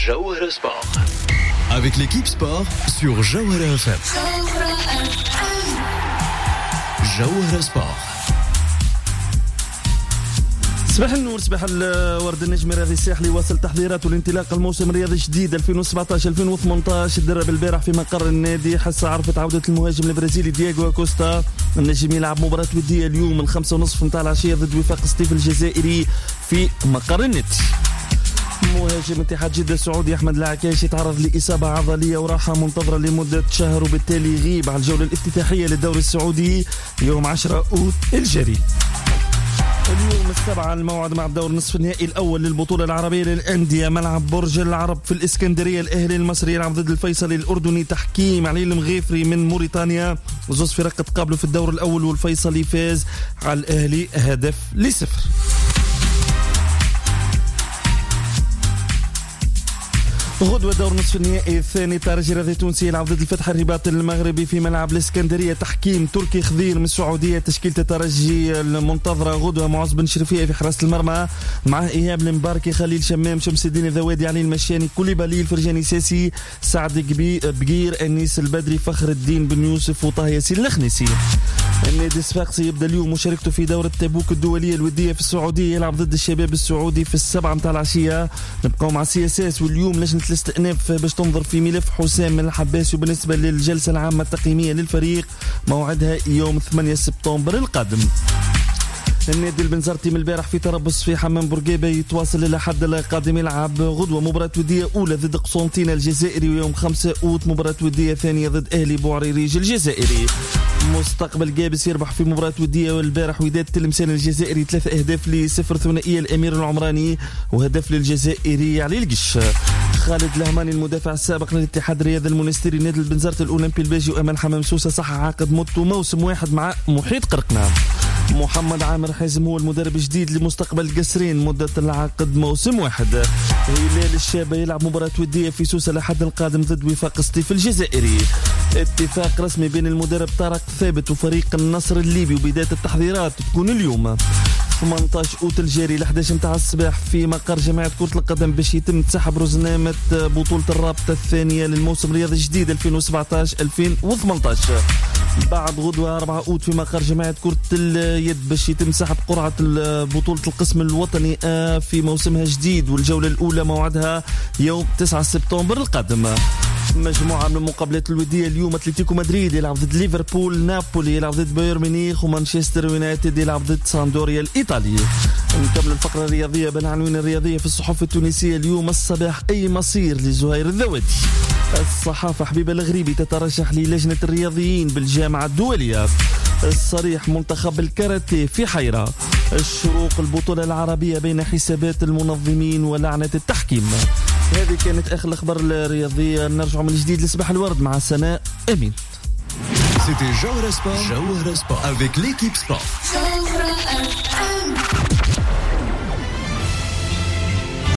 Jawhara Sport. Avec l'équipe sport sur Jawhara FM. Jawhara Sport. صباح النور، صباح الورد. النجم الرياضي الساحلي واصل تحضيراته لانطلاق الموسم الرياضي الجديد 2017-2018. تدرب البارح في مقر النادي. حس عرفت عودة المهاجم البرازيلي دياغو كوستا. النجم يلعب مباراة ودية اليوم 5:30 متاع العشية ضد وفاق سطيف الجزائري في مقر النادي. مهاجم اتحاد جدة السعودي أحمد العكاش يتعرض لإصابة عضلية وراحة منتظرة لمدة شهر، وبالتالي يغيب على الجولة الافتتاحية للدوري السعودي يوم 10 أوت الجاري. اليوم 7 الموعد مع الدور نصف النهائي الأول للبطولة العربية للأندية. ملعب برج العرب في الإسكندرية. الأهلي المصري يلعب ضد الفيصلي الأردني. تحكيم علي المغيفري من موريتانيا. زوز فرق تقابلوا في الدور الأول والفيصلي فاز على الأهلي 1-0. غدوة دور نصف النهائي الثاني. الترجي الرياضي التونسي يلعب ضد الفتح الرباط المغربي في ملعب الإسكندرية. تحكيم تركي خضير من السعودية. تشكيلة الترجي المنتظرة غدوة: معوز بن شرفية في حراسة المرمى، مع إيهاب المباركي، خليل شمام، شمس الدين الذوادي، علي المشاني، كوليبالي، الفرجاني ساسي، سعد بقير، أنيس البدري، فخر الدين بن يوسف، وطه ياسين الخنيسي. النادي الصفاقسي يبدأ اليوم مشاركته في دورة تبوك الدولية الودية في السعودية. يلعب ضد الشباب السعودي في 7 متاع العشية. نبقاو مع CSS. واليوم لجنة الاستئناف باش تنظر في ملف حسام من الحباس. وبالنسبة للجلسة العامة التقييمية للفريق موعدها يوم 8 سبتمبر القادم. النادي البنزرتي من البارح في تربص في حمام بورقيبة يتواصل للأحد القادم. يلعب غدوة مباراة ودية أولى ضد قسنطينة الجزائري، ويوم 5 أوت مباراة ودية ثانية ضد أهلي بوعريريج الجزائري. مستقبل جابس يربح في مباراة ودية والبارح وداد تلمسان الجزائري 3 أهداف ل0. ثنائية الأمير العمراني وهدف للجزائري علي القش. خالد الهماني المدافع السابق للاتحاد الرياضي المونستيري نادي البنزرت الأولمبي الباجي وأمل حمام سوسة صح عقد موتو موسم واحد مع محيط قرقنة. محمد عامر حازم هو المدرب الجديد لمستقبل القصرين، مدة العقد موسم واحد. هلال الشابة يلعب مباراة ودية في سوسة الأحد القادم ضد وفاق سطيف الجزائري. اتفاق رسمي بين المدرب طارق ثابت وفريق النصر الليبي، وبداية التحضيرات تكون اليوم 18 أوت الجاري 11 متاع الصباح في مقر جماعة كرة القدم باش يتم تسحب رزنامة بطولة الرابطة الثانية للموسم الرياضي الجديد 2017-2018. بعد غدوة 4 أوت في مقر جماعة كرة اليد باش يتم سحب قرعة بطولة القسم الوطني في موسمها الجديد، والجولة الأولى موعدها يوم 9 سبتمبر القادم. مجموعة من المقابلات الودية اليوم: أتلتيكو مدريد يلعب ضد ليفربول، نابولي يلعب ضد بايرن ميونخ، ومانشستر يونايتد يلعب ضد ساندوريا الإيطالي. نكمل الفقرة الرياضية بالعناوين الرياضية في الصحف التونسية اليوم الصباح. أي مصير لزهير الذوادي؟ الصحافة حبيبة الغريبي تترشح للجنة الرياضيين بالجامعة الدولية. الصريح: منتخب الكاراتيه في حيرة. الشروق: البطولة العربية بين حسابات المنظمين ولعنة التحكيم. هذه كانت آخر الأخبار الرياضية. نرجع من جديد لصباح الورد مع سناء أمين. C'était Jawhara Sport avec l'équipe sport.